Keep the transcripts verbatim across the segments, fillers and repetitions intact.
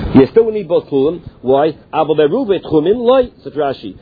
You still need both Chulim. Why? Abel Beruve Tchumim Loi, said Rashi.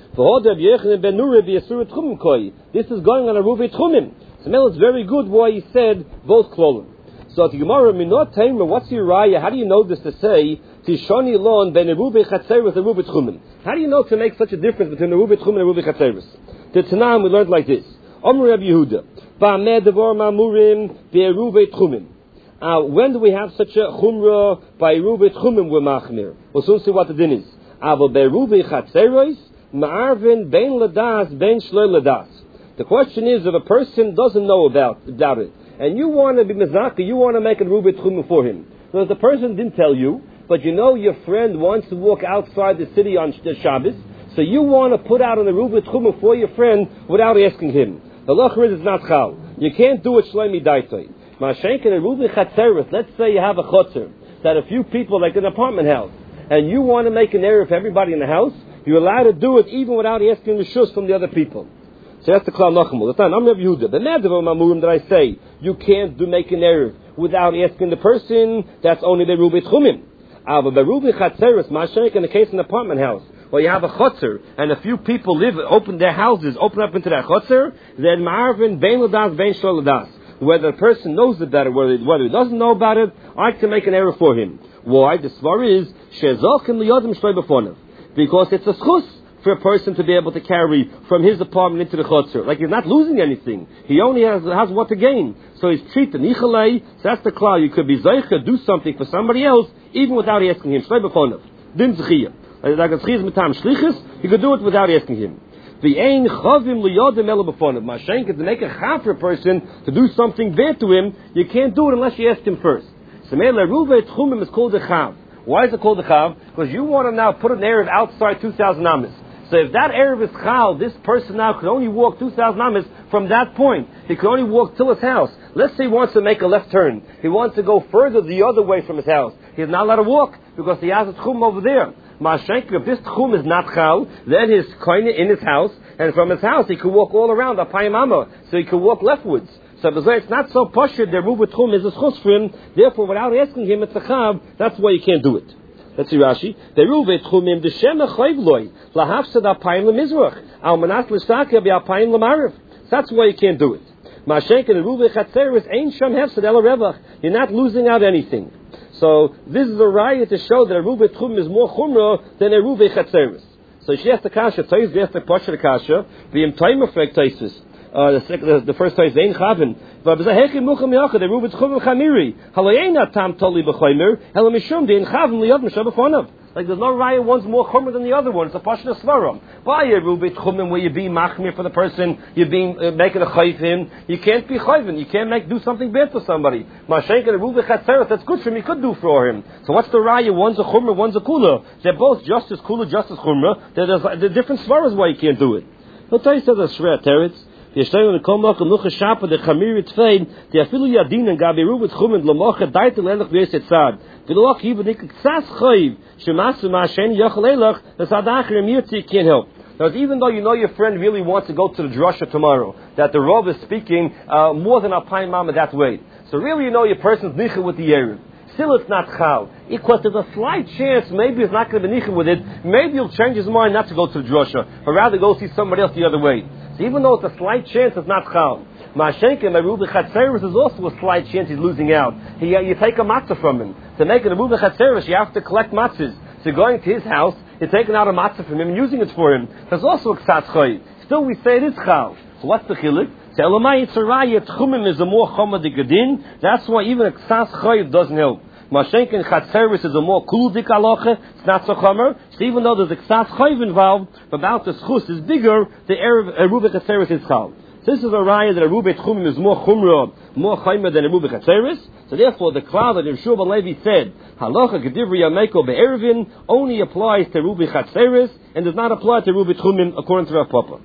This is going on a Ruve Tchumim. So it's very good why he said both Klolim. So at the Gemara, Minot Taimah, what's your raya? How do you know this to say Tishoni Lon ben Ruve Chatzeris and Ruve Tchumim? How do you know to make such a difference between the Ruve Tchumim and Ruve Chatzeris? The Tanam we learned like this. Omer Rabbi Yehuda, Ba'ameh Devar Mamurim be'Ruve Tchumim. Uh, when do we have such a chumrah by Ruve Tchumim with machmir? We'll soon see what the din is. Avo beRuve Chatzeris ma'arvin ben ladas ben shloi ladas. The question is, if a person doesn't know about, about it, and you want to be mezaka, you want to make a Ruve Tchumim for him. So the person didn't tell you, but you know your friend wants to walk outside the city on Shabbos, so you want to put out on the Ruve Tchumim for your friend without asking him. The locher is it's not chal. You can't do it shleimi daitoi. Mashenkin and Ruve Chatzeris, let's say you have a chotzer, that a few people, like an apartment house, and you want to make an error for everybody in the house, you're allowed to do it even without asking reshus from the other people. So that's the Klal Nachamul. That's not, I'm Rabbi Yehuda. The Nadav Mamurim that I say, you can't do make an error without asking the person, that's only the Ruve Tchumim. But the Ruve Chatzeris, Mashenkin, in the case of an apartment house, well, you have a chotzer, and a few people live, open their houses, open up into that chotzer, then Ma'arvin, Bein Ladas, Bein Shol Ladas. Whether the person knows it better, whether, whether he doesn't know about it, I can make an error for him. Why? The svar is, Shezokin liyodim shloi befonav. Because it's a schus for a person to be able to carry from his apartment into the chotzer. Like he's not losing anything. He only has, has what to gain. So he's treated nichalei, so that's the klal. You could be zeicha, do something for somebody else, even without asking him. Shloi befonav. Din zechiyah. Like a zechiyah mitam shlichus, you could do it without asking him. The ein chavim liyodim ela befonav. Mashenka, to make a chav for a person to do something bad to him, you can't do it unless you ask him first. So mele Ruve Tchumim is called a chav. Why is it called a chav? Because you want to now put an erev outside two thousand amas. So if that erev is chal, this person now could only walk two thousand amas from that point. He could only walk till his house. Let's say he wants to make a left turn. He wants to go further the other way from his house. He's not allowed to walk because he has a tchum over there. Mashenk, if this tchum is not chal, then his koine in his house, and from his house he could walk all around apayim amma, so he could walk leftwards. So it's not so poshut. The Ruve Tchum is a schus for him. Therefore, without asking him, it's a chav. That's why you can't do it. Let's see Rashi. The Ruve Tchumim the shema chayv loy lahafsad apayim lemizrach al manas l'stakeh be apayim lemarav. That's why you can't do it. Mashenk and the Ruve Chatzeris ain't sham hefsad ela revach. You're not losing out anything. So this is a raya to show that a Ruve Tchum is more chumrah than a Ruve Chatzeris. So she has the kasha, Toys has the pasha the kasha, the imtaimer for Toysus. Uh, the, the, the first Toys Ein Chavin. But B'zahechim Mucham Yachad, the Ruve Tchum Chamiri. Halayena Tam Toli B'chaymer, Hela Mishum, the Ein Chavin Liyad Mishav B'fonav. Like there's no raya, one's more chumrah than the other one. It's a pasha svaram. By a Ruve Tchumim where you're being machmir for the person, you're being uh, making a chayv him. You can't be chayvin. You can't make do something bad for somebody. Mashenk and a Ruve Chatzeres, that's good for him. You could do for him. So what's the raya? One's a chumrah, one's a kula. They're both just as kula, just as chumrah. There's the different svaras why you can't do it. I'll tell you says a shver teretz. The Yishtayim and the Komach and Lucha Shapa the Chamir Tfein the Afilu Yadin and Gabi Ruve Tchumim Lamocha Daitel Elach V'Yeset Sad the Loch Yiv Nik Ksas Chayiv Shemasu Mashen Yachal Elach the Sadachir Mirtzi can't help. Now, even though you know your friend really wants to go to the drasha tomorrow, that the Rav is speaking uh, more than a pine mama that way. So really, you know your person's nicha with the erev. Still, it's not chal. Because there's a slight chance maybe he's not going to be nicha with it. Maybe he'll change his mind not to go to the drasha, or rather go see somebody else the other way. So even though it's a slight chance, it's not chal. Ma'ashenken, my Ruve Chatzeris is also a slight chance he's losing out. He, uh, you take a matzah from him. To make it a Ruve Chatzeris, you have to collect matzahs. So going to his house, you're taking out a matzah from him and using it for him. There's also a ksas choy. Still, we say it is chal. So what's the chiluk? So Elamai Yitzarayah Tchumim is a more choma de gadin. That's why even a ksas choy doesn't help. Mashenken Chatzeris is a more kul dik aloche. It's not so chomer. So even though there's a ksas choy involved, about the schus is bigger, the Ruve Chatzeris is chal. This is a raya that a Ruve Tchumim is more chumrah, more chaymer than a Ruve Chatzeris. So therefore, the klal that Yeshua ben Levi said, Halacha Gedivri Yameko Be'ervin, only applies to Ruve Chatzeris and does not apply to Ruve Tchumim according to Rav Papa.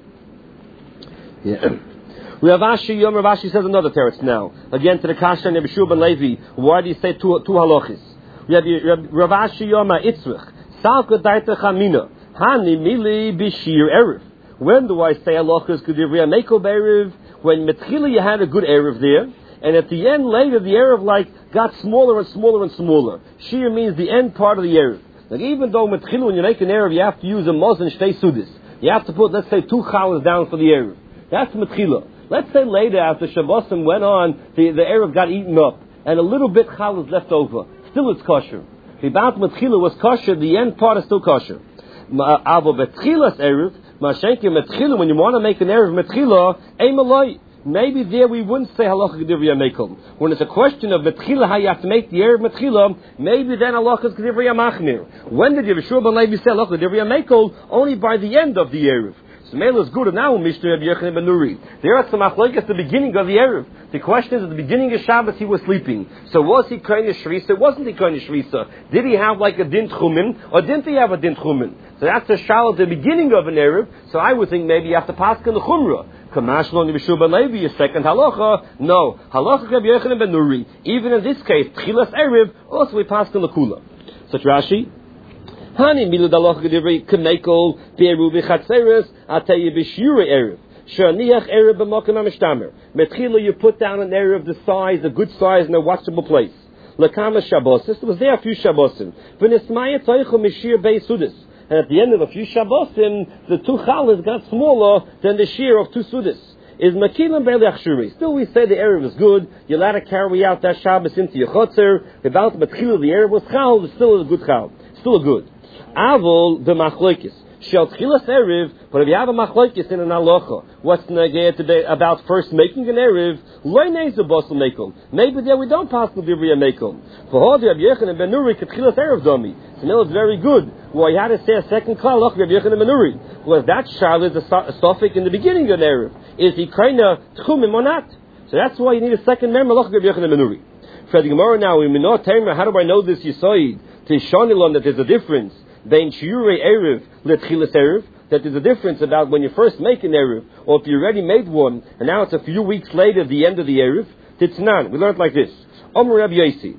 Yeah. Rav Ashi Yom Rav Ashi says another teretz now. Again to the kasha and Yeshua ben Levi. Why do you say two two halachis? Rav Ashi Yom Itzrich Salka Daita Chamina Hani Mili Bishir Erev. When do I say halachas Gedivri Yameko Be'erv? When Metchila you had a good Erev there. And at the end, later, the Erev like got smaller and smaller and smaller. Shir means the end part of the Erev. Like even though Metchilu, when you make an Erev, you have to use a Mozen Shtei Sudis. You have to put, let's say, two Chalas down for the Erev. That's Metchilu. Let's say later, after Shabbosim went on, the, the Erev got eaten up, and a little bit Chalas left over. Still it's kosher. The Bat Metchilu was kosher, the end part is still kosher. Avo Betchilas Erev, Mashenke Metchilu, when you want to make an Erev Metchilu, Ein Maloi. Maybe there we wouldn't say halacha kedivri yamekel. When it's a question of metchila, how you have to make the erev metchila, maybe then halacha is kedivri yamachmir. When did Yeshua ben Levi say halacha kedivri yamekel? Only by the end of the erev. So Mela is good. And now Mishnah Rabbi Yochanan ben Nuri. There are some machlokes at the beginning of the erev. The question is, at the beginning of Shabbos he was sleeping. So was he kohen shrisa? Wasn't he kohen shrisa? Did he have like a din tchumen, or didn't he have a din tchumen? So that's a shal at the beginning of an erev. So I would think maybe you have to pass in the chumrah. Kamashlo Yeshua ben Levi, a second halacha. No, halacha Rabbi Yochanan ben Nuri. Even in this case, tchilas erev, also we pass in the kula. Such Rashi. Hani milu dalocha gedivrei kemekel be'eruv v'chatzeres atei b'shirei erev. Shaniach erev b'makom hamishtamer. Metchila, you put down an erev the size, a good size, in a watchable place. Lekama Shabbosis. It was there a few Shabbosim. V'nismaya toichu mishir be'sudis. And at the end of a few Shabbosim, the two chalas got smaller than the shear of two sudis. Is makilim be'leachshuri. Still, we say the erev is good. You're allowed to carry out that Shabbos into your chotzer. About metchila, the erev was chal. It's still a good chal. Still a good. Avol the machlokes. Shel tchilas erev. But if you have a machlokes in an halacha, what's negayah today about first making an erev? Loy neizu bosel mekel. Maybe there we don't pass the divrei mekel. For hodi Rabbi Yochanan ben Nuri tchilas erev domi. So now it's very good. Well, you had to say a second klal of Rabbi Yochanan ben Nuri. Was that shal is a suffix in the beginning of the erev? Is he kinda tchumim or not? So that's why you need a second member of Rabbi Yochanan ben Nuri. For the Gemara now, we may not tell how do I know this yisoid? To Shonilon that there's a difference. Bein shiurei erev letchilas erev. That there's a difference about when you first make an erev, or if you already made one, and now it's a few weeks later, the end of the erev. Titznan. We learned like this. Omer Rabbi Yosi.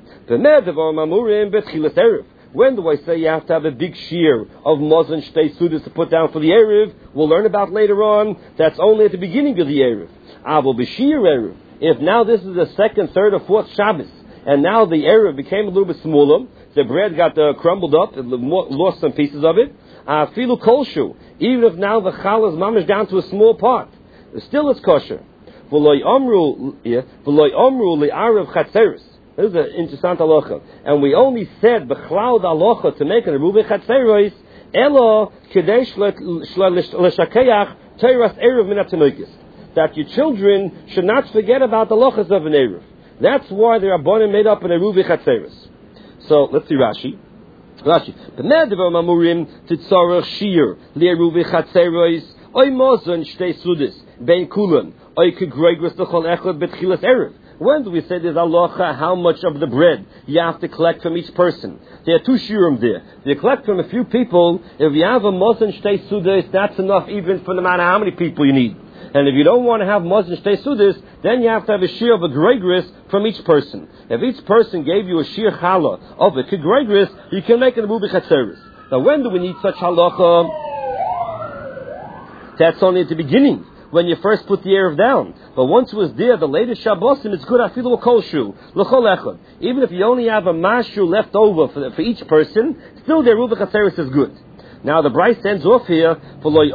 When do I say you have to have a big shear of Mozen Shtei Sudas to put down for the erev? We'll learn about later on. That's only at the beginning of the erev. Avol b'shir erev. If now this is the second, third, or fourth Shabbos, and now the erev became a little bit smaller, the bread got uh, crumbled up, and lost some pieces of it. Filu kolshu. Even if now the chal is mamish down to a small part, still it's kosher. V'loy omru li'arav chatzeres. This is an interesting halacha. And we only said b'chlal halacha to make an eruv chatzeres elo kedesh l'shakeach teiras erev min atinoikis. That your children should not forget about the halachas of an erev. That's why the Rabbanim made up an eruv chatzeres. So let's see Rashi. Rashi. B'medavar mamurim titzarach shir li'eruv chatzeres oy mozon shtei sudis bein kulan oy kegregros l'chol echad betchilas erev. When do we say there's halacha how much of the bread you have to collect from each person? There are two shiurim there. You collect from a few people. If you have a mozon shtei sudis, that's enough even for no matter how many people you need. And if you don't want to have mozon shtei sudis, then you have to have a shear of a gregris from each person. If each person gave you a shear challah of a gregris, you can make it a mubi chatzeres. Now when do we need such halacha? That's only at the beginning, when you first put the erev down. But once it was there, the latest Shabbosim, it's good afilu kolshu l'chol echad. Even if you only have a mashu left over for, for each person, still the eruv chatzeres is good. Now the Bryce ends off here. Why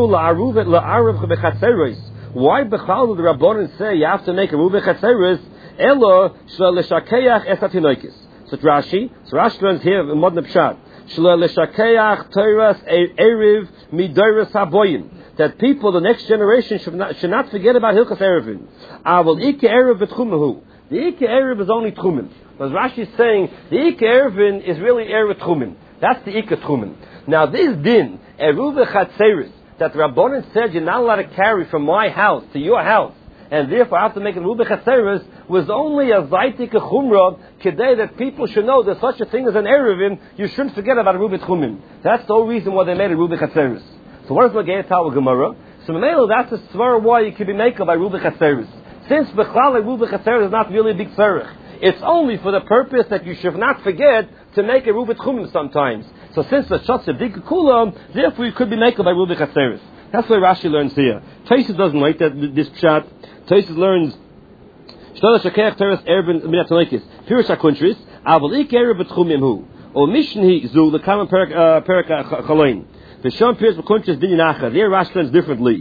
bechal did the Rabbanan say you have to make a ruve chatzeres? Elo shel leshakeach es atinoikis. So Rashi, so Rashi learns here in Modna Pshat. Shel leshakeach teiras erev midoras haboyin. That people, the next generation, should not, should not forget about Hilchas Erevin. Avol Ike Erev v'tchumahu. The Ike Erev is only Tchumen. As Rashi is saying, the Ike Erevin is really Erev Tchumen. That's the Ike Tchumen. Now this din, Eruv Chatzeres, that the Rabbanan said you're not allowed to carry from my house to your house, and therefore I have to make a Eruv Chatzeres, was only a Zaitik Chumrah, today that people should know there's such a thing as an Erevin, you shouldn't forget about Eruv Tchumen. That's the whole reason why they made a Eruv Chatzeres. So what is Magayah Tawa Gemara? So Mamela, that's a svar why you can be made by Rubi Chatzeres. Since Bechlal Rubi Chatzeres is not really a big tzarech. It's only for the purpose that you should not forget to make a Rubi Tchumim sometimes. So since the Shatz of Dik Kulam, therefore you could be made by Rubi Chatzeres. That's why Rashi learns here. Taisus doesn't like that, this pshat. Taisus learns Shtala Shakech Teres Erben Minatolekis. Pirush HaKuntris, Aval Ik Erev B'Tchumim Hu. Or Mishni Zu, the common Perak Chalain. The Shon Piers Bekunches Dininacha. There Rashi learns differently.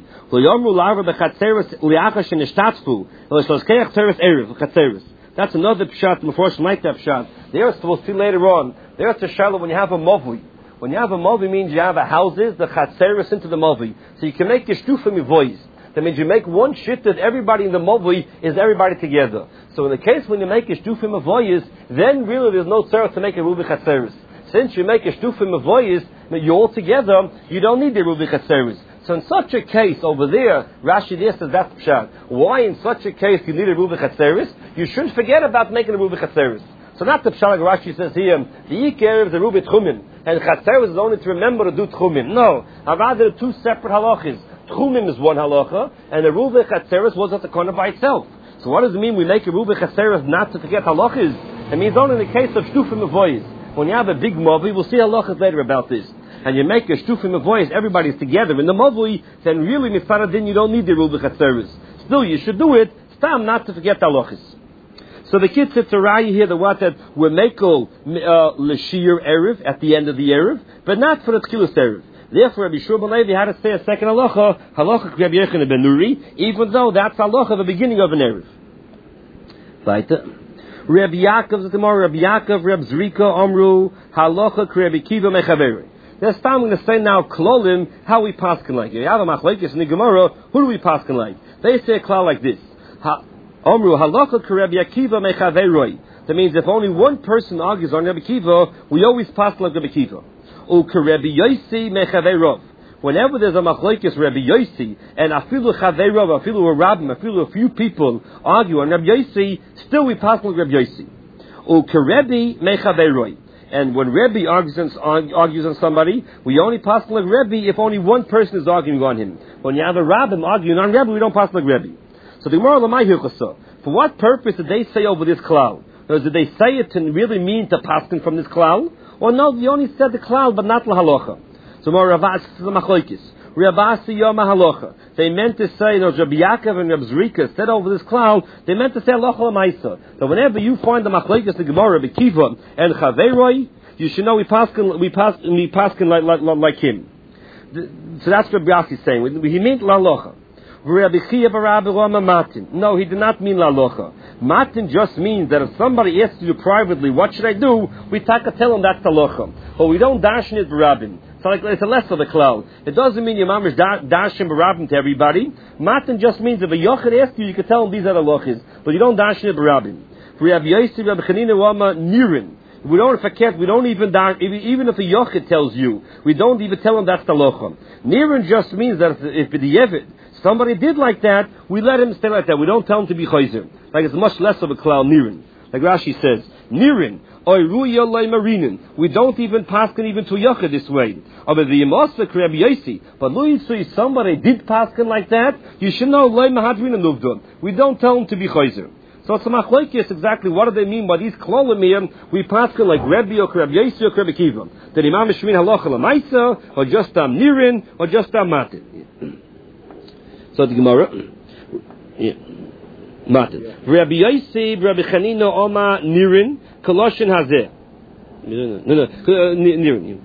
That's another pshat, Meforshim like that pshat. There's, we'll see later on, there's a shalom when you have a movli. When you have a movli means you have a houses, the chatzeres into the movli. So you can make your shtufim voice. That means you make one shit that everybody in the movli is everybody together. So in the case when you make a shtufim avoyis, then really there's no tzarech to make a rubi chatzeres. Since you make a shtufim avoyis, you're all together, you don't need the rubi chatzeres. So in such a case over there, Rashi there says that's pshat. Why in such a case you need a rubi chatzeres? You shouldn't forget about making a rubi chatzeres. So not the pshat like Rashi says here, the Yikar is the rubi tchumim, and chatzeres is only to remember to do tchumim. No, I'd rather two separate halachas. Tchumim is one halacha, and the rubi chatzeres was at the corner by itself. So what does it mean we make a rubi chatzeres not to forget halachas? It means only in the case of shtufim avoyis. When you have a big movli, we'll see halachas later about this. And you make a shtufim avoyis, everybody's together in the movli, then really mifaradin you don't need the rubi chatzeres. Still, you should do it. Stam not to forget halachas. So the kid sits around here, the what that we make all l'shir erev at the end of the erev, but not for the tchilas erev. Therefore, Rabbi Shua ben Levi had to say a second halacha, halacha Rabbi Yochanan ben Nuri, even though that's halacha the beginning of an erev. Weiter. Rabbi Yaakov, tomorrow Rabbi Yaakov, Rabbi Zrika, Amru, halacha Rabbi Kiva mechaveri. They're starting to say now klolim how we paskin like. You have a machlekes in the Gemara. Who do we paskin like? They say a klal like this. Amru halacha Rabbi Akiva mechaveroi. That means if only one person argues on Rabbi Kiva, we always paskin like Rabbi Kiva. Rabbi Yosi mechaverov. Whenever there's a machlekes Rabbi Yosi and afilu chaverov, afilu a rabbim, afilu a few people argue on Rabbi Yosi, still we paskin like Rabbi Yosi. Ukerebi mechaveroi. And when Rebbe argues on, argues on somebody, we only pass like Rebbe if only one person is arguing on him. When you have a Rabbim arguing on Rebbe, we don't pass like Rebbe. So the Gemara Lamai Hilchasa, for what purpose did they say over this cloud? Or did they say it to really mean to pass from this cloud? Or no, they only said the cloud, but not la halacha. So more Ravas the Machlokes. Ravasi Yom halacha. They meant to say, no, Rabbi Yaakov and Rabbi Zrika said over this cloud, they meant to say halacha l'maisa. So whenever you find the Machlokes, the Gemara, Rabbi Kiva and Chaveroi, you should know we paskin we pass we paskin like, like like him. So that's what Rabbi Yassi is saying. He meant la halacha. No, he did not mean la halacha. Matin just means that if somebody asks you privately, what should I do? We taka tell him that's the halacha. But we don't dash in it b'rabim. So like, it's a less of the cloud. It doesn't mean your mom is dashing b'rabim to everybody. Matin just means if a yochid asks you, you can tell him these are the halachas. But you don't dash in it b'rabim. For Rabbi Yosef, Rabbi Chanina, Wama, Nirin. We don't forget, we don't even, even if a yochid tells you, we don't even tell him that's the locham. Nirin just means that if, if the yevid, somebody did like that, we let him stay like that. We don't tell him to be chayzer. Like it's much less of a klal, Nirin. Like Rashi says, Nirin, oy ruya loy marinin. We don't even paskin even to yochid this way. But the Yemosek Rabbi Yosi, but Luisui, somebody did paskin like that, you should know loy mahadrin nuvdun. We don't tell him to be chayzer. So it's a machlokes exactly what do they mean by these klolim here? We paskin like Rebbe or Rabbi Yosi or Rabbi Kiva. The Imam Shmin halacha l'maisa, or just am nirin, or just am matin. So the Gemara, yeah, matin. Rabbi Yosi, Rabbi Chanina, Oma nirin, Koloshin hazeh. No, no, no, nirin.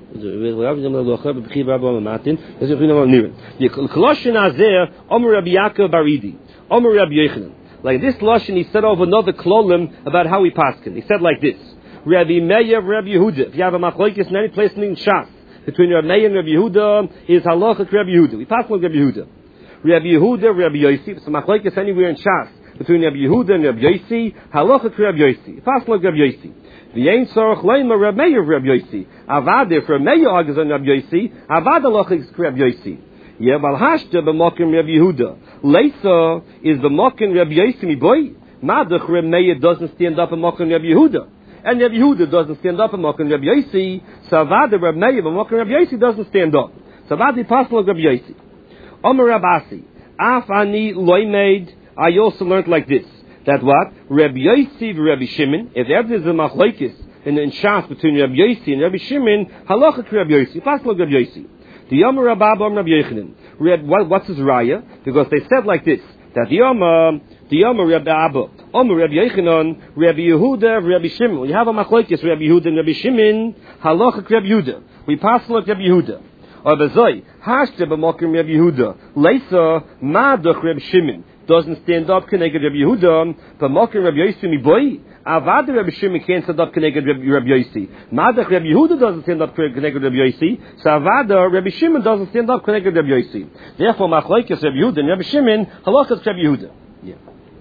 Koloshin hazeh, Oma Rabbi Yaakov Baridi, Oma Rabbi Yochanan. Like this lashon, he said over another klolim about how he paskin. He said like this: Rabbi Meir, Rabbi Yehuda. If you have a machlokes in any place in Shas between Rabbi Meir and Rabbi Yehuda, is halacha Rabbi Yehuda. We paskin like Rabbi Yehuda. Rabbi Yehuda, Rabbi Yosi. So machlokes anywhere in Shas between Rabbi Yehuda and Rabbi Yosi, halacha Rabbi Yosi. Paskin like Rabbi Yosi. The ain't sorach leima Rabbi Meir, Rabbi Yosi. Avad if Rabbi Meir argues on Rabbi Yosi, avad halacha Rabbi Yosi. Yeah, but hashta b'mokim Rabbi Yehuda. Leisa is the mokin Rabbi Yosi boy. Madach Rabbi Meir doesn't stand up and mokin Rabbi Yehuda, and Rabbi Yehuda doesn't stand up and mokin Rabbi Yosi. Savada Rabbi Meir but mokin Rabbi Yosi doesn't stand up. Savada pasal Rabbi Yosi. Omer Rabasi. Af ani loimed. I also learned like this. That what Rabbi Yosi and Rabbi Shimon. If there is a machlokes in in Shas between Rabbi Yosi and Rabbi Shimon, halacha Rabbi Yosi. Pasal Rabbi Yosi. The Yom Rabab Om Rabbi Yochanan. What, what's his raya? Because they said like this, that the Yom, uh, the Yom Rabbi Abba, Omer Rabbi Yochanan, Rabbi Yehuda, Rabbi Shimon. We have a machlokes, Rabbi Yehuda and Rabbi Shimon, halachic Rabbi Yehuda. We pass like Rabbi Yehuda. Or bezoi, hashte b'mokim Rabbi Yehuda, leisa maduch Rabbi Shimon. Doesn't stand up connected Rabbi Yehuda, b'mokim Rabbi Yossi miboy. Avada Rabbi Shimon can't stand up connected Rabbi Yossi. Maduch Rabbi Yehuda doesn't stand up connected Rabbi Yossi. So Avada Rabbi Shimon doesn't stand up connected Rabbi Yossi. Therefore, machlokes Rabbi Yehuda and Rabbi Shimon, halachic Rabbi Yehuda. Yeah.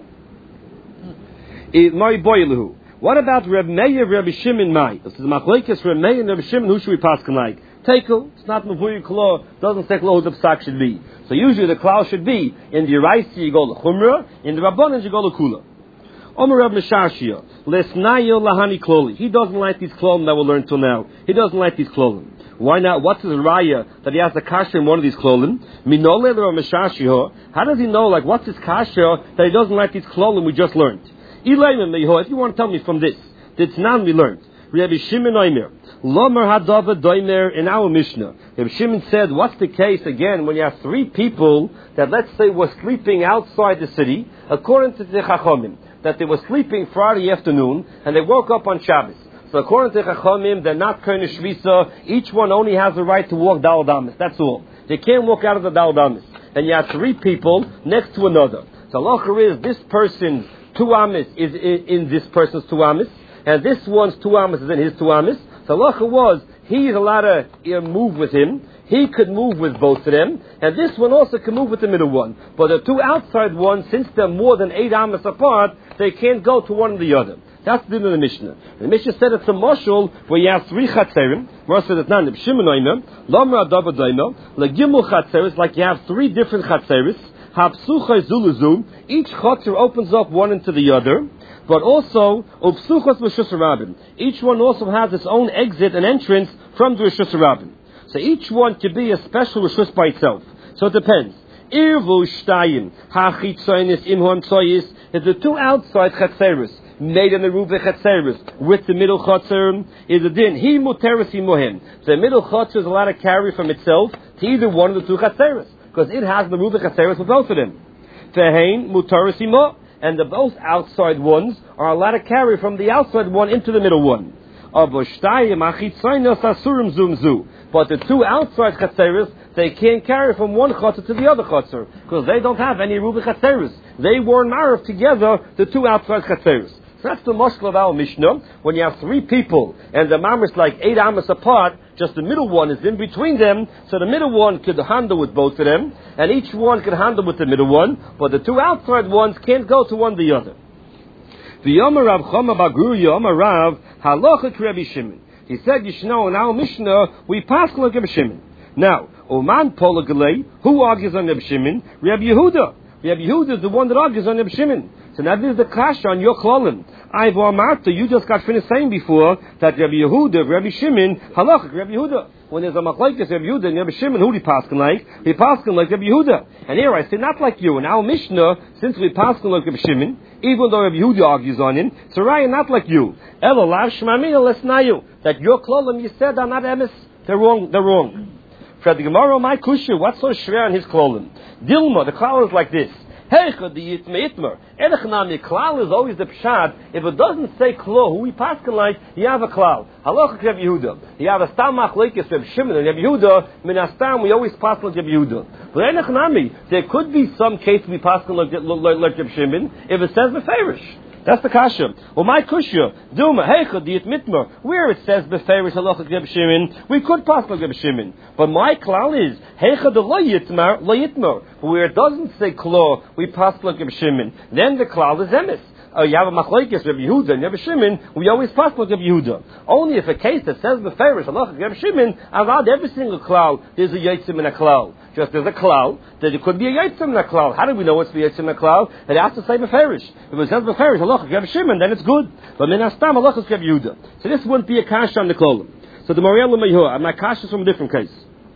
What about Reb Meir, Rabbi Shimon, Mai? This is machlokes Reb Meir and Rabbi Shimon. Who should we pass like? Tekel. It's not Mavui Klo. Doesn't say Klo who the psak should be. So usually the Klau should be in the Yeraisi you go to Chumrah, in the Rabbanan you go to Kula. Omer Reb Meshashia, Lesnayo Lahani Kloli. He doesn't like these klolim that we'll learn till now. He doesn't like these klolim. Why not? What's his raya that he has the kasha in one of these klolim? Minole Reb Meshashia. How does he know? Like what's his kasha that he doesn't like these klolim we just learned? If you want to tell me from this, it's not we learned. Rabbi Shimon Omer, Lomer Hadava Doimer in our Mishnah. Rabbi Shimon said, what's the case again when you have three people that let's say were sleeping outside the city, according to the Chachamim, that they were sleeping Friday afternoon and they woke up on Shabbos. So according to the Chachamim, they're not Kohen Shvisa. Each one only has the right to walk Dal Damas. That's all. They can't walk out of the Dal Damas. And you have three people next to another. So halacha is this person's two amis is in, in this person's two amis, and this one's two amis is in his two amis. So halacha was he is allowed to uh, move with him. He could move with both of them, and this one also can move with the middle one. But the two outside ones, since they're more than eight amis apart, they can't go to one or the other. That's the din of the Mishnah. The Mishnah said it's a mashal where you have three chatzerim. Mara said it's not the Shimon Omer, Lamra Adava Doimer, Legimul chatzeris, like you have three different chatzeris. Hapsucha Zuluzu, each chatzer opens up one into the other, but also Upsuchas Rishus Rabbim. Each one also has its own exit and entrance from the Rishus Rabbim. So each one could be a special Rishus by itself. So it depends. Irvu Shtayim, Hachitzoinis Imhon Tzoyis, is the two outside chatzeris made in the roof of chatzeris with the middle chatzer is a din. He muteris imohem. So the middle chatzer is allowed to carry from itself to either one of the two chatzeris, because it has the Ruva Chaseris with both of them. Tehein Mutaris Imo, and the both outside ones are allowed to carry from the outside one into the middle one. But the two outside Chaseris, they can't carry from one Chaser to the other Chaser, because they don't have any Ruva Chaseris. They were married together, the two outside Chaseris. So that's the mashal of our Mishnah. When you have three people and the mamar is like eight amas apart, just the middle one is in between them, so the middle one could handle with both of them, and each one could handle with the middle one, but the two outside ones can't go to one the other. The Yomer Rav Chama Bagur Yomer Rav Halachik Rabbi Shimon. He said, you should know in our Mishnah we pass like Rabbi Shimon. Now, Oman Polagalei, who argues on Rabbi Shimon? Rabbi Yehuda. Rabbi Yehuda is the one that argues on Rabbi Shimon. So now this is the kasha on your klolim. I've Marta, you just got finished saying before that Rabbi Yehuda, Rabbi Shimon, halachik Rabbi Yehuda. When there's a machlokes Rabbi Yehuda and Rabbi Shimon, who do you paskin like? He paskin like Rabbi Yehuda. And here I say not like you. In our Mishnah, since we paskin like Rabbi Shimon, even though Rabbi Yehuda argues on him, so Raya not like you. Ela lav shmamina lesnayu. That your klolim you said are not emes. They're wrong. They're wrong. For the Gemara, my kusha, what's so shver on his klolim? Dilma, the klal is like this. Heicha the yitme itmer. Edechnami klal is always the pshad. If it doesn't say klo, who we paskin like, you have a klal. Halachik Rabbi Yehuda. You have a stam machlokes Rabbi Shimon and Rabbi Yehuda. Min astam we always paskin like Rabbi Yehuda. But edechnami, there could be some case we paskin like, like, like Rabbi Shimon if it says beferish. That's the kasha. Well, my kusha, Duma, Heicha, Diet Mitmer, where it says Beferish Halachik Reb Shimon, we could pass like Reb Shimon. But my klal is Heicha the Lo Yitmer, Lo Yitmer, where it doesn't say Klo, we pass like Reb Shimon. Then the klal is Emes. Uh, you have a machlokes Reb Yehuda and Reb Shimon, we always pass like Reb Yehuda. Only if a case that says Beferish Halachik Reb Shimon, around every single klal, there's a Yitzim in a klal. Just as a klal, that it could be a Yitzim in a klal. How do we know it's a Yitzim in a klal? It has to say Beferish. If it says Beferish Halachik Reb Shimon, then it's good. But min astam Halachik Reb Yehuda. So this wouldn't be a kasha on the klolim. So the Mariel Mehor, and my kasha is from a different case.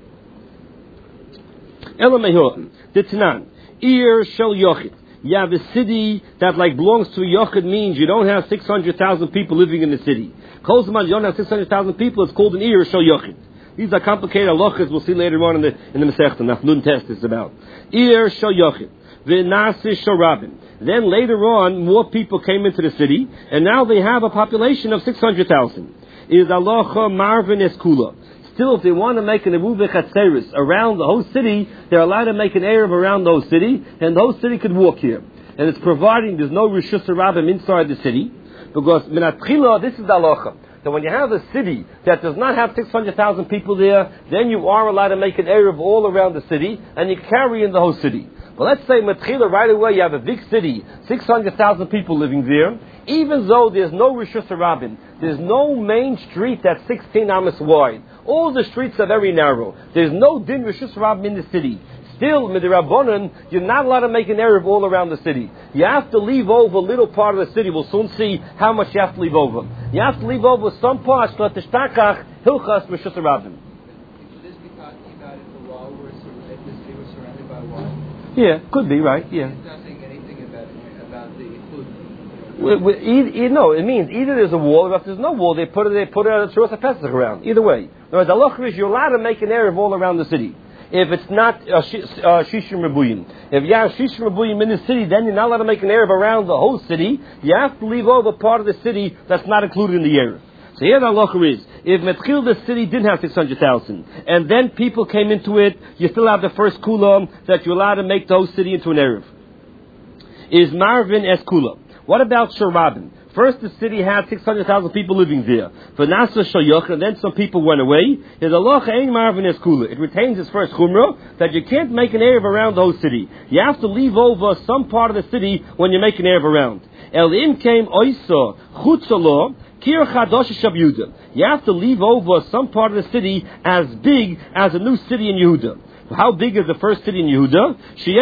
Ela Mehor, the Tanan, Ir Shel Yochid. You have a city that like belongs to a Yochid means you don't have six hundred thousand people living in the city. Kolzman, you don't have six hundred thousand people, it's called an Ir Shel Yochid. These are complicated halachas. We'll see later on in the in the Masechta. Nafnun test is about. Ir shel yochid v'nasi shel rabin. Then later on, more people came into the city, and now they have a population of six hundred thousand. Is halacha marvin eskula. Still, if they want to make an eruv chatzeris around the whole city, they're allowed to make an erev around the whole city, and the whole city could walk here. And it's providing there's no rishus harabim inside the city, because minat chila, this is the halacha. So when you have a city that does not have six hundred thousand people there, then you are allowed to make an erev all around the city, and you carry in the whole city. But let's say Matchila, right away you have a big city, six hundred thousand people living there, even though there's no Rishus Harabim, there's no main street that's sixteen amas wide. All the streets are very narrow. There's no din Rishus Harabim in the city. Still, Midirabbonon, you're not allowed to make an erev all around the city. You have to leave over a little part of the city. We'll soon see how much you have to leave over. You have to leave over some parts, but Tishtakach, Hilchas, Rishus Harabim. Yeah, could be, right, yeah. It's not saying anything about, about the inclusion. We, we, either, no, it means either there's a wall, or if there's no wall, they put it, they put it at a Tzuras HaPesach around. Either way. No, the halacha is you're allowed to make an erev all around the city. If it's not uh, Shishim Rabuyim. If you have Shishim Rabuyim in the city, then you're not allowed to make an erev around the whole city. You have to leave over part of the city that's not included in the erev. So here the halacha is, if Metchil the city didn't have six hundred thousand, and then people came into it, you still have the first kulam that you're allowed to make the whole city into an erev. Is Marvin es kulam. What about Sharabin? First the city had six hundred thousand people living there. For Nasa Shayoch, and then some people went away. His halacha ain't Marvin es kulam. It retains its first chumrah, that you can't make an erev around the whole city. You have to leave over some part of the city when you make an erev around. El im came oisa chutzalo. You have to leave over some part of the city as big as a new city in Yehuda. How big is the first city in Yehuda?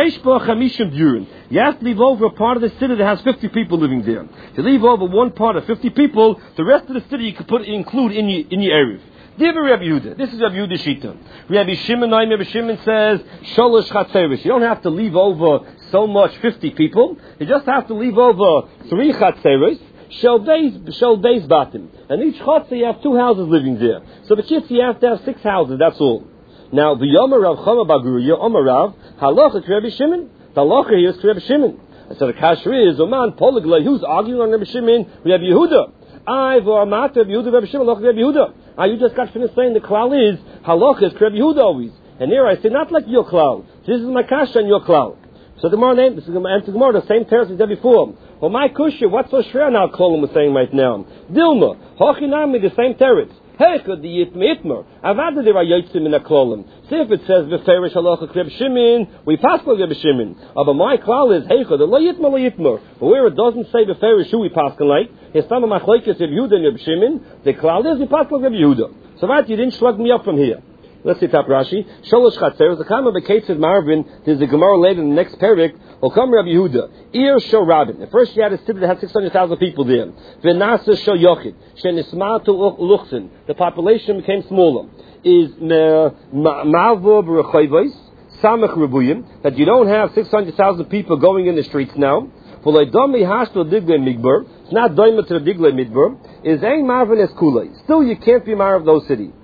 You have to leave over a part of the city that has fifty people living there. If you leave over one part of fifty people, the rest of the city you can put include in your, in your Erev. Diva Rabbi Yehuda. This is Rabbi Yehuda Shita. Rabbi Shimon, Rabbi Shimon says, Sholosh Chatzeris. You don't have to leave over so much fifty people. You just have to leave over three Chatzeris. Shel Beis, Shel Beis Batim. And each Chatzah you have two houses living there. So the kids you have to have six houses, that's all. Now, the Yomer Rav Chama Baguria, Omer Rav, Halacha Rabbi Shimon. The Halacha here is Rabbi Shimon. And so the Kasher is, Oman, Poligla, who's arguing on Rabbi Shimon, Rabbi Yehuda. I, V'amat, Rabbi Yehuda, Rabbi Shimon, Halacha Rabbi Yehuda. Ah, you just got finished saying the klal is, Halacha is Rabbi Yehuda always. And here I say, not like your klal. This is my kasha and your klal. So the Gemara name, this is the Gemara, the same terrace we did before. Well, my kusha, what's so shver now? Kolam was saying right now. Dilma, hochinami, the same terrace. Heichad the yitma itmer. Avada de rayotzim in a kolam. See if it says v'ferish halacha Reb Shimon, we pass like Reb Shimon. But my klal is heichad the lo yitma lo yitmer. But where it doesn't say v'ferish who we pass like, it's some of my machlokes Reb Yehuda and Reb Shimon. The klal is we pass like Reb Yehuda. So right, you didn't shrug me up from here. Let's see top Rashi. Sholosh Chatzeros. The Kama Beketz Marvin. There's a Gemara later in the next parak. Will come Rabbi Yehuda. Ir Shel Rabin. At first you had a city that had six hundred thousand people there. V'nasa Shel Yochid. Shenismatu Luchsin. The population became smaller. Is Ma'avur B'Rechayvos Samach Rebuyim. That you don't have six hundred thousand people going in the streets now. V'Leidomi Hashto Diglei Midbar. It's not Doima to the Diglei Midbar. Is Ein Marvin Eskulei. Still you can't be Mar of those cities.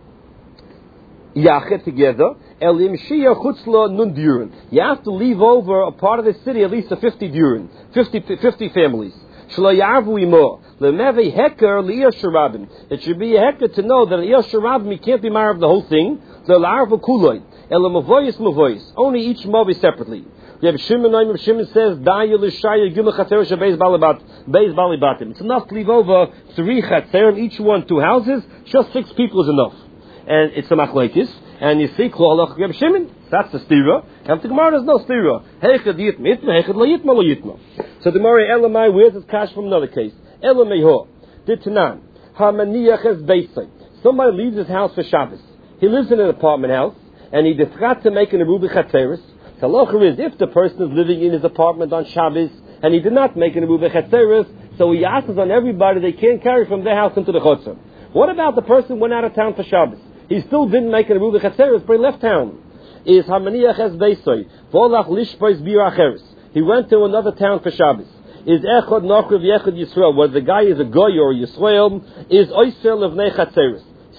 Yachet together, Elim Shia Chutzla Nun Durin. You have to leave over a part of the city, at least a fifty Durin, fifty, fifty families. Shloyavu Imo, Lemeve Heker Liya Sharabim. It should be a Heker to know that Liya Sharabim, you can't be married of the whole thing. The Larva Kuloi, Elam Mavoyis Mavoyis. Only each mob is separately. Reb Shimon, Reb Shimon says, Dayu Lishaya Gimel Chatzer Shabeis Balibat, Beis Balibatim. It's enough to leave over three Chatzer, each one two houses. Just six people is enough. And it's a machlekes, and you see, Klo Halach Reb Shimon, that's the stira, and the Gemara there's no stira. Heichad yitma itma, heichad lo yitma lo yitma. So the Gemara Elamai, where's this cash from another case? Elamaiho, Ditanan, Hamaniach es Beisai. Somebody leaves his house for Shabbos. He lives in an apartment house, and he defrat to make an Aruba Chatzeris. The halacha is, if the person is living in his apartment on Shabbos, and he did not make an Aruba Chatzeris, so he asks on everybody they can't carry from their house into the Chotzer. What about the person who went out of town for Shabbos? He still didn't make an Aruba Chatzeris, but he left town. Is Hamaniach es Beisoi, Volach Lishpois Bir Acheres. He went to another town for Shabbos. Is Echad Nochriv Yechad Yisrael, whether the guy is a Goy or a Yisrael, is Oisel of Nei Chatzeris.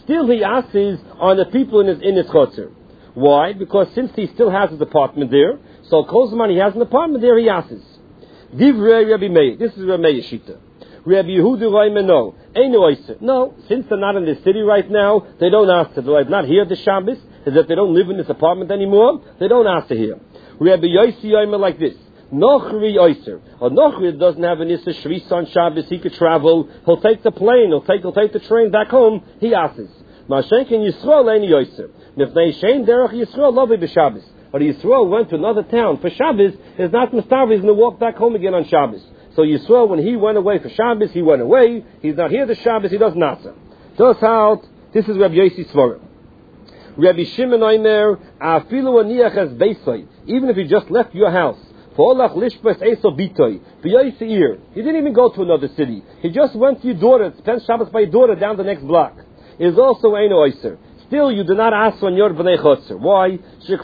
still he asks on the people in his, in his chotzer. Why? Because since he still has his apartment there, so Kozman, he has an apartment there, he asks. Divrei Rabbi Meir. This is Rabbi Meir Shita. Rabbi Yehuda Raimeno. Eino Oyser. No, since they're not in the city right now, they don't ask to. They're not here at the Shabbos, is that they don't live in this apartment anymore, they don't ask to here. Rabbi Yossi Yoimer like this. Nochri Oyser. A Nochri doesn't have an Issa Shvisa on Shabbos, he could travel, he'll take the plane, he'll take, he'll take the train back home, he asks. Mashenkin Yisrael Eino Oyser. Nifnei Shein Derech Yisrael Lovi B'Shabbos. But Yisrael went to another town for Shabbos, is not Mustav, he's going to walk back home again on Shabbos. So Yisrael, when he went away for Shabbos, he went away, he's not here this Shabbos, he does Nasa. Just how, this is Rabbi Yossi Svarim. Rabbi Shimon Omer, Afilu Aniach as Beisai, even if you just left your house, for Olach Lishbas Eso Bitoy, B'Yoseir, he didn't even go to another city, he just went to your daughter, spent Shabbos by your daughter down the next block, is also Eino Oyser. Still, you do not ask on your bnei chotzer. Why?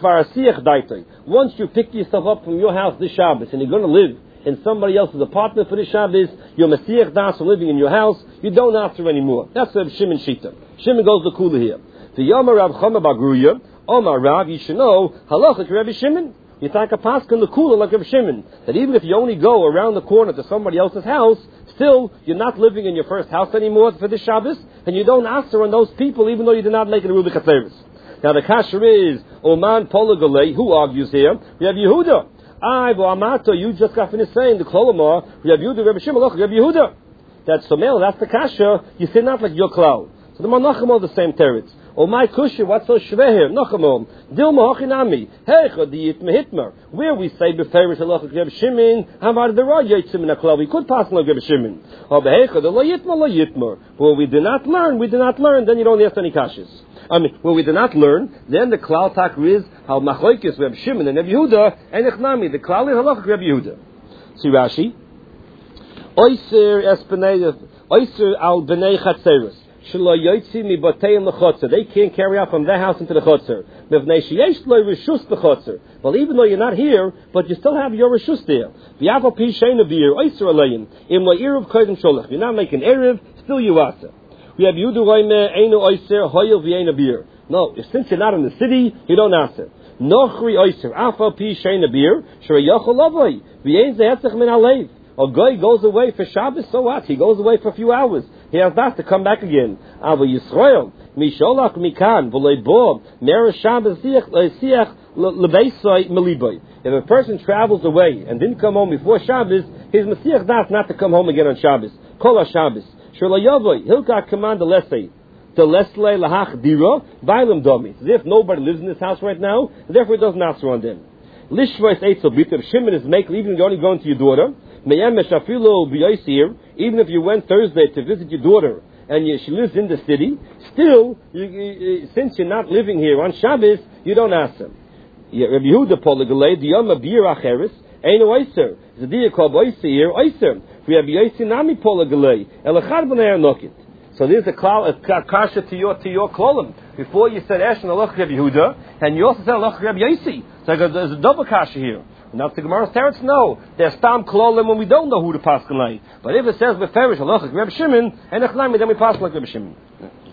Once you pick yourself up from your house this Shabbos and you're going to live in somebody else's apartment for this Shabbos, you're Masiach Das for living in your house, you don't ask her anymore. That's Reb Shimon Shita. Shimon goes the kula here. The Yomar Rav Chama Bagruya, Omar Rav, you should know, halachik Rabbi Shimon. You take a pask in the kula like Reb Shimon, that even if you only go around the corner to somebody else's house, still, you're not living in your first house anymore for this Shabbos, and you don't answer on those people, even though you did not make it a Rubi Chatzeres. Now the kasher is, Oman Polagale, who argues here? We have Yehuda. I, Amato, you just got finished saying, the Kolomar, we have Yehuda, Rabbi Shimon, look, we have Yehuda. That's Somel, that's the kasher, you say not like your cloud. So the Manachim are the same teretz. Oh my kusha, what's so shveh here? Nachamom. Dilma hachinami. Heicha diyit mehitmer. Where we say beferish halacha Reb Shimon, hamar dera yitzim in a klal. We could pass like Reb Shimon. Oh beheicha the lo yitmer lo yitmer. When we did not learn, we did not learn. Then you don't ask any kashas. I mean, when we did not learn, then the klal tak is how machlokes Reb Shimon and Reb Yehuda and echnami. The klal is halacha Reb Yehuda. See Rashi. Oyser espenei oyser al bnei chatzeres. They can't carry out from their house into the chotzer. Well, even though you're not here, but you still have your reshus there. You're not making erev, still you asa. We have no, since you're not in the city, you don't asa. A guy goes away for Shabbos, so what? He goes away for a few hours. He has that to come back again. Ava Yisrael, Misholach Mikan, V'leibo, Mer Shabbos Siach Lebeisai Meliboy. If a person travels away and didn't come home before Shabbos, his Mesiach das not to come home again on Shabbos. Kol HaShabbos. Shirlayavoy, Hilka command the Lesei. The Leslei Lahach Dira, Bailam Domi. As if nobody lives in this house right now, therefore it doesn't answer on them. Lishvois Eitzel Biter, Shimon is making, even if you're only going to your daughter, even if you went Thursday to visit your daughter and you, she lives in the city, still, you, you, since you're not living here on Shabbos, you don't ask them. Rabbi Yehuda Poligalei, the Yom Bir Acheres, Ein Oyser. Zediya Kol Oyser, Oyser. We have Yosi Nami Poligalei, Elachad B'nei Anokit. So there's a klal, a kasha to your to your kolim. Before you said Esh and Alach Rabbi Yehuda, and you also said Alach Rabbi Yosi. So there's a double kasha here. Now, the Gemara's teretz, no. There's tam klolim when we don't know who to pass like. But if it says beferish halachik Reb Shimon and echlami, then we pass like Reb Shimon.